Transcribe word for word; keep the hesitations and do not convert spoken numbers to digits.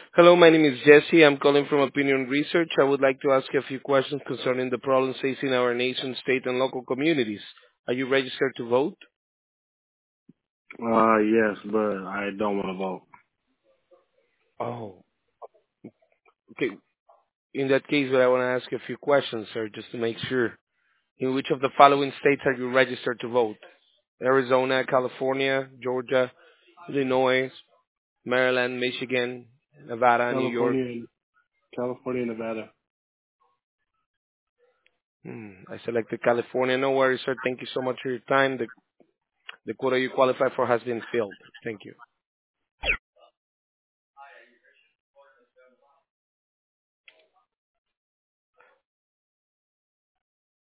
Hello, my name is Jesse. I'm calling from Opinion Research. I would like to ask you a few questions concerning the problems facing our nation, state, and local communities. Are you registered to vote? Uh, yes, but I don't want to vote. Oh, okay. In that case, I want to ask you a few questions, sir, just to make sure. In which of the following states are you registered to vote? Arizona, California, Georgia, Illinois, Maryland, Michigan, Nevada, New York. California, and California, and Nevada. Hmm, I selected California. No worries, sir. Thank you so much for your time. The, the quota you qualify for has been filled. Thank you.